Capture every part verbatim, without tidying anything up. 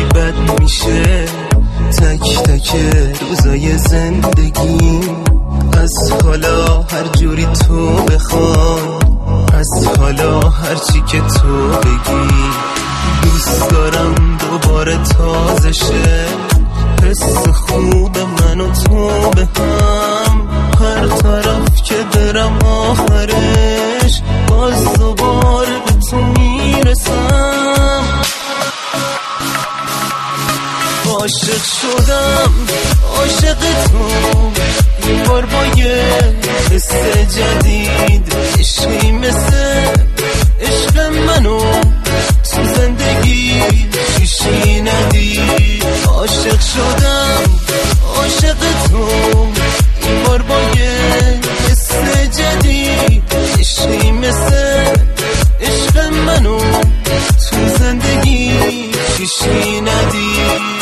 وقتی بد میشه تک تک روزای زندگی. از حالا هر جوری تو بخوای، از حالا هرچی که تو بگی. دوست دارم دوباره تازه شه حس خوب من و تو به هم. هر طرف که برم آخرش باز دوباره به تو میرسم. عاشق شدم عاشق تو این بار با یه حس جدید. عشقی مثل عشق منو تو زندگی شیشی ندید. عاشق شدم عاشق تو این بار با یه حس جدید. عشقی مثل عشق منو تو زندگی شیشی ندید.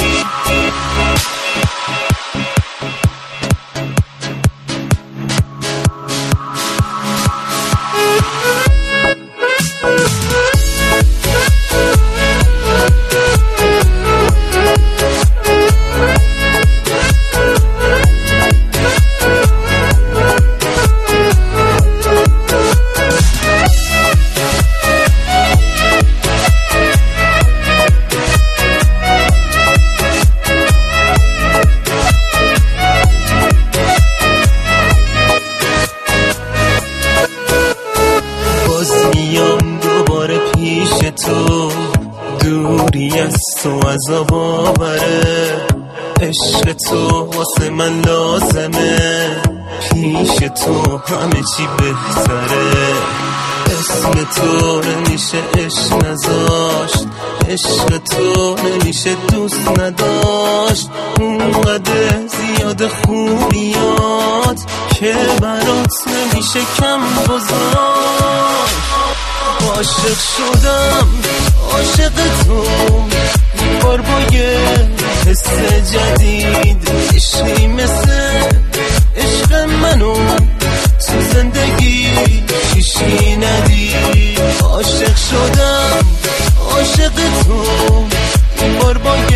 دوباره پیش تو دوری از تو عذاب آوره. عشق تو واسه من لازمه، پیش تو همه چی بهتره. اسم تو نمیشه عشق نذاشت، عشق تو نمیشه دوست نداشت. اونقدر زیاد خوبیات که برات نمیشه کم گذاشت. عاشق شدم عاشق تو این بار با یه حس جدید. عشقی مثل عشق منو تو زندگی شیشی ندید. عاشق شدم عاشق تو این بار با